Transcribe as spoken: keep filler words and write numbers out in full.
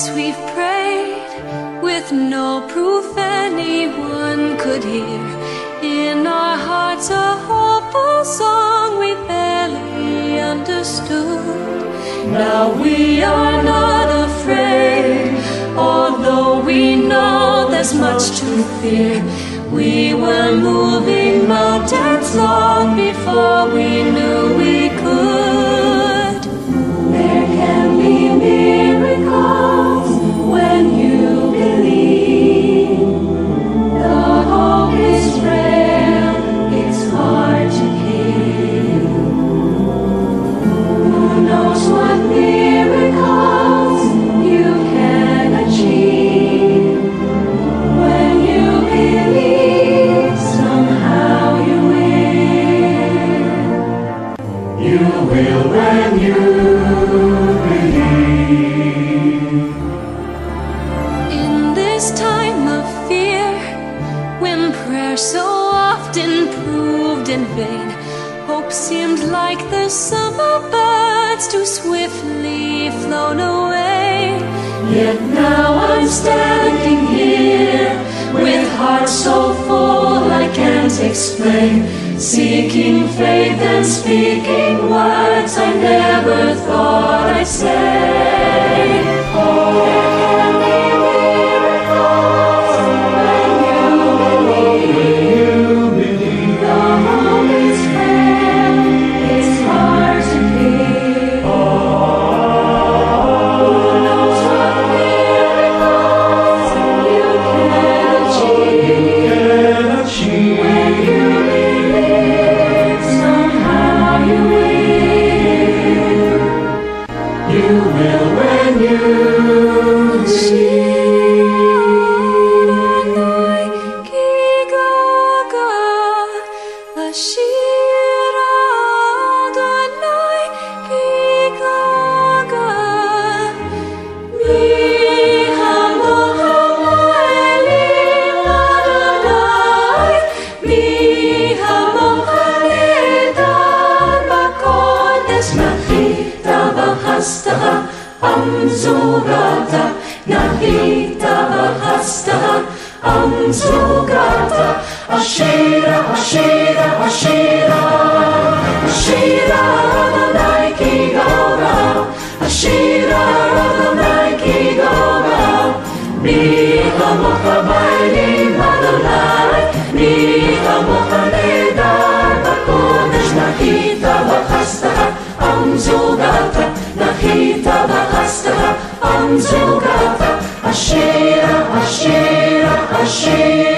nights we've prayed with no proof anyone could hear. In our hearts a hopeful song we barely understood. Now we are not afraid, although we know there's much to fear. We were moving mountains long before we knew we could. There can be miracles when you believe. The hope is frail, it's hard to keep. Who knows what miracles you can achieve? When you believe, somehow you will. You will when you believe. In this time of fear, when prayer so often proved in vain, hope seemed like the summer birds too swiftly flown away. Yet now I'm standing here with heart so full I can't explain, seeking faith and speaking words I never thought I'd say. Oh, there can be miracles when you believe. The hope is frail, it's hard to keep. Who knows what miracles you can achieve? When you believe, somehow you will. You will when you believe. Amzugata, Nahita Bahasta, Amzugata, Ashira, Ashira, Ashira, Ashira, Adonai Kigora, Ashira, Adonai Kigora, Miha Mochabayli Adonai, Miha Mochanedar Bakodesh, Nahita Bahasta, Amzugata, Nahita Bahasta, Amzugata, Ashira, Ashira, Ashira.